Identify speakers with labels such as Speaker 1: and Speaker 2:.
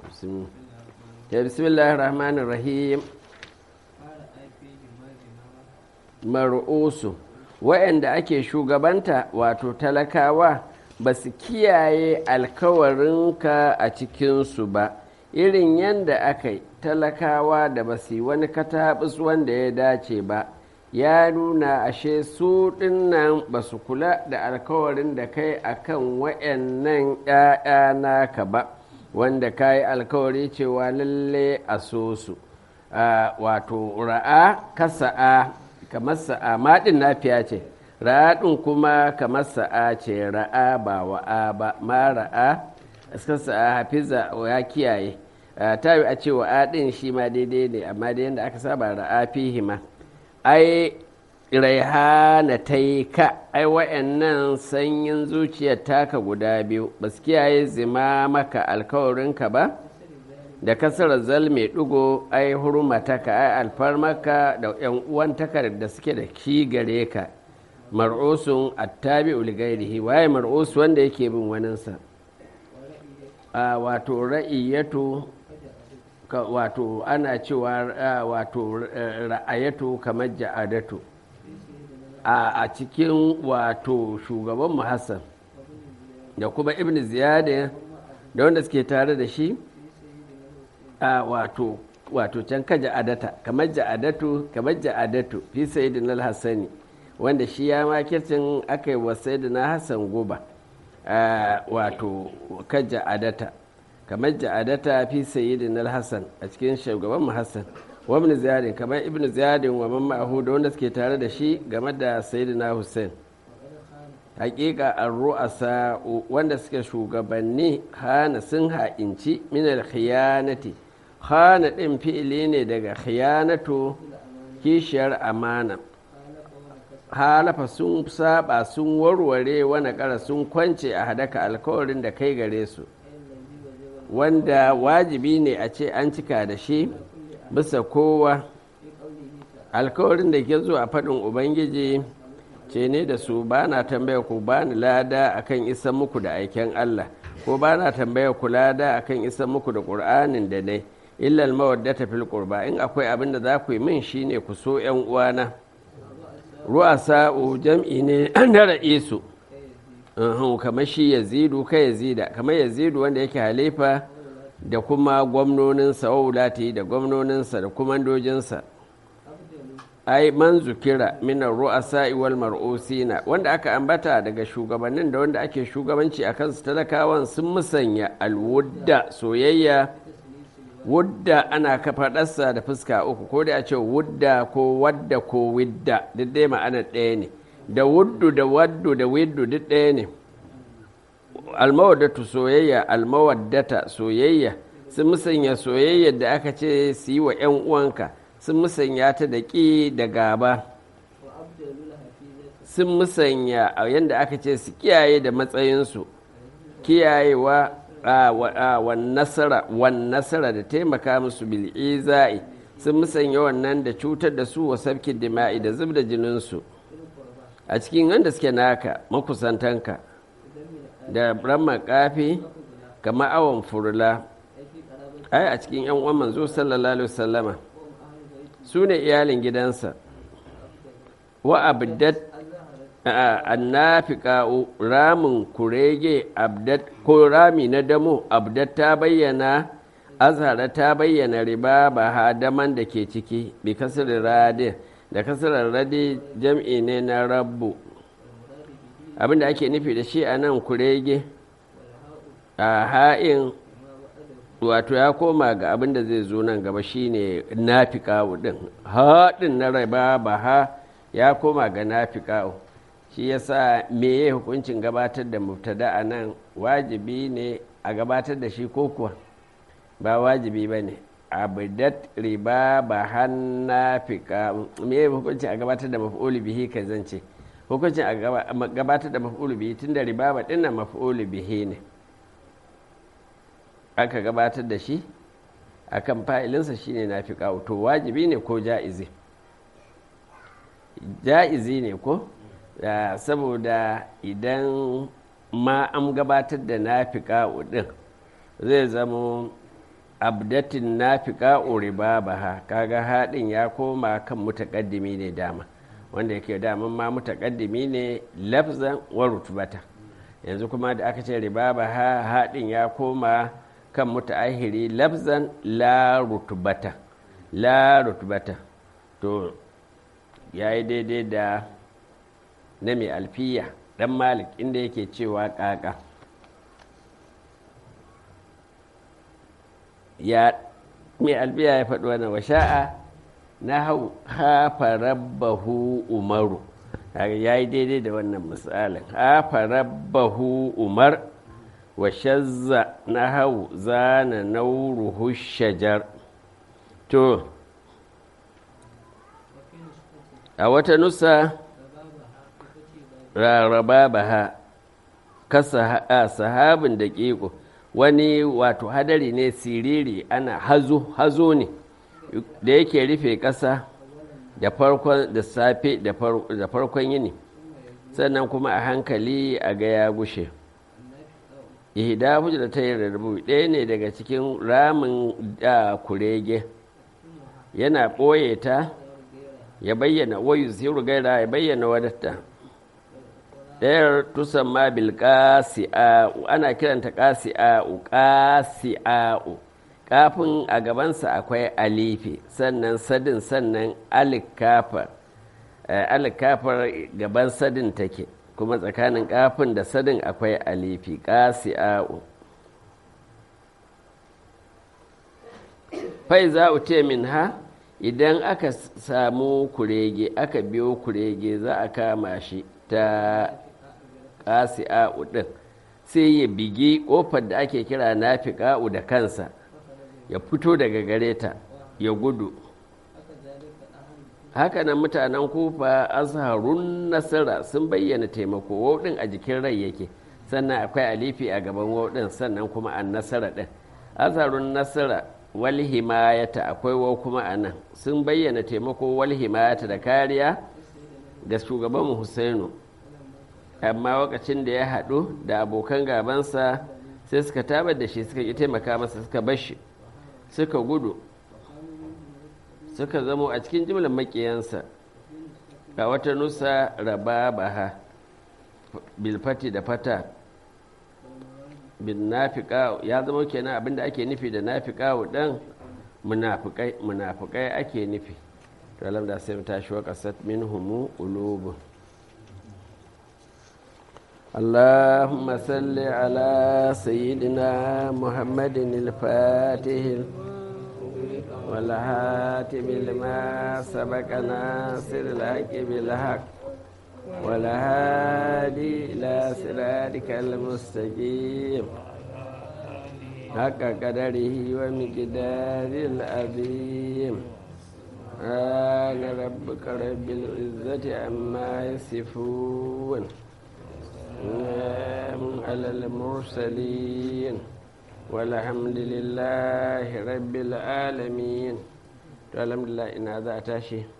Speaker 1: bismillahir rahmanir rahim. Mar'usu wa'anda ake shugabanta wato talakawa ba su kiyaye alkawarinka a cikinsu ba, irin yadda aka yi talakawa da ba su yi wani katabus wanda ya dace ba, ya nuna ashe su dinnan ba su kula da alkawarin da kai akan wa'annan 'ya'ya naka ba, wanda ka yi alkawari cewa lalle a so su. Wato ra'a kasa'a kamar sa'a maɗin nafiya ce, ra'a ɗin kuma kamar sa'a ce, ra'a ba wa'a ba, ma ra'a sa'a hafiza ya kiyaye. Ta yi a ce wa'a ɗin shi ma daidai ne, amma da yadda aka saba ra'a fihima. Ai raihana ta yi ka, ai wa'annan sanyin zuciyar taka guda biyu ba su kiyaye zima maka alkawarinka ba, da kasar zal mai ɗigo ai hurmataka ai alfarmaka da yan uwantaka da suke da ki gare ka. Mar'usun attabi ulgairihi, waye mar'us wanda yake bin waninsa. Wato ra'iyatu wato ana cewa wato ra'ayatu kamar ja'adatu a cikin wato shugaban Hassan da kuma ibn ziyad da wanda suke tare da shi. Wato can ka ja'adata kamar ja'adatu fi sayyidina al-hassani, wanda shi ya makircin aka yi wa sayyidina hassan guba. Wato ka ja'adata kamar ja'adata fi sayyidina al-hassan a cikin shugaban hassan, wa ibn ziyad kamar ibn ziyad wa man ma'ahu da wanda suke tare da shi game da sayyidina hussein. Hakika ar-ru'asa wanda suke shugabanni hana sun ha'inci min al-khiyanati. Khana ɗin fi'ili ne daga khiyanatu, kishiyar amana. Halafa sun saba sun warware wani ƙara sun kwance a hadaka alkawarin da kai gare su, wanda wajibi ne a ce an cika da shi bisa kowa. Alkawarin da ke zo a faɗin ubangiji ce ne da su, ba na tambaya ku ba ni lada akan isan muku da aiken Allah, ko ba na tambaya ku lada akan isan muku da ƙur'anin da dai illal mawaddata fil qurba, in akwai abin da za ku yi min shine ku so ƴan uwana. Ru'asa'u jam'i ne na ra'isu, kamar shi yazidu ka yazida, kamar yazidu wanda yake halifa da kuma gwamnoninsa, wulati da gwamnoninsa da kumandojinsa. Ai man zukira minar ru'asa'i wal mar'usina, wanda aka ambata daga shugabannin da wanda ake shugabanci a kansu talakawan sun musanya alwudda soyayya. Wudda ana faɗarsa da fuska uku, ko da a ce wudda ko wadda ko widda duk dai ma'anar ɗaya ne, da wuddu da waddu da widdu duk ɗaya ne. Almawaddatu soyayya, almawaddata soyayya, sun musanya soyayyar da aka ce su yi wa 'yan uwanka, sun musanya ta da ƙi da gaba, sun musanya a yadda aka ce su kiyaye da matsayinsu, kiyayewa wan nasara da taimaka musu bil'iza'i, sun musanya wannan da cutar da su wa sabkin dima'i da zub da jininsu a cikin wanda suke naka makusantanka, da ran makafi kamar awon furla. Ai a cikin 'yan uwan manzo sallallahu alaihi wasallama su ne iyalin gidansa. Wa abdat annafiqa'u ramin kurege abdat ko rami na damo abdat ta bayyana, azhara ta bayyana riba ba hadaman da ke ciki bi kasar radi, da kasar radi jam'i ne na rabbu. Abinda ake nufi da shi a nan kurege a ha'in wato ya koma ga abinda zai zo nan gaba shine nafiqa'u din, haɗin na riba ba ha ya koma ga nafiqa'u. Shi yasa meye hukuncin gabatar da mubtada a nan, wajibi ne a gabatar da shi ko kuwa ba wajibi ba ne? Abdat riba ba hannafika, meye hukuncin a gabatar da maf'ulu bihi ka zance, hukuncin a gabatar da maf'ulu bihi tun da riba ba dinnan maf'ulu bihi ne aka gabatar da shi akan fa'ilinsa shine nafiqa, to wajibi ne ko ja'izi? Ja'izi ne ko? Saboda idan ma an gabatar da nafiqa din zai zama abdatin nafiqa uribabaha kaga haɗin ya koma kan mutaqaddimi ne dama wanda yake daman ma mutaqaddimi ne lafzan wa rutbata yanzu kuma da aka ce ribabaha haɗin ya koma kan mutaahiri lafzan la rutbata to yayi daidai da na mai alfiya dan malik inda yake cewa kaka ya mai alfiya ya faɗi wannan wa sha'a na hau hafa rabbahu umaru ya yi daidai da wannan misalin hafa rabbahu umar wa shazza na hau zana nauruhu shajar to a wata nusa rarraba baha kasa sahabin da ƙiƙo wani wato hadari ne siriri ana hazo ne da yake rufe ƙasa da farkon da safe da farkon yini sannan kuma a hankali a ga ya gushe ihda hujra ta yi rarrabu ɗaya ne daga cikin ramin da kurege yana ɓoye ta ya bayyana wayu ziru gaira ya bayyana wadatta ɗayar tusamma bil ƙasi'a'u ana kiranta ƙasi'a'u kafin a gabansa akwai alifi sannan sadin sannan alikafar gaban sadin take kuma tsakanin kafin da sadin akwai alifi ƙasi'a'u fai za a min ha idan aka samu kurege aka biyo kurege za a kama shi ta ƙasi'a'u ɗin sai ya bigi ƙofar da ake kira nafiƙa'u da kansa ya fito daga gare ta ya gudu hakanan mutanen kufa azharun nasara sun bayyana taimako wauɗin a jikin rai yake sannan akwai alifi a gaban wauɗin sannan kuma an nasara ɗin azharun nasara wal himayata akwai wau kuma a nan sun bayyana taimako wal himayata da kariya ga shugaban Husainu amma lokacin da ya haɗu da abokan gabansa sai suka tabar da shi suka yi taimaka masa suka bar shi suka gudu suka zamo a cikin jimlar makiyansa a wata nusa rababaha bilfati da fata bin nafiƙa ya zama kenan abinda ake nufi da nafiƙa ɗan munafukai ake nufi to alam da sai ta shi wa ƙasat min humu ulubu اللهم صل على سيدنا محمد الفاتح والهاتم لما سبق ناصر الحق بالحق والهادي إلى صراطك المستقيم حق قدره ومقدار العظيم سبحان ربك رب العزة عما يصفون على المرسلين والحمد لله رب العالمين الحمد لله إن هذا أتاشي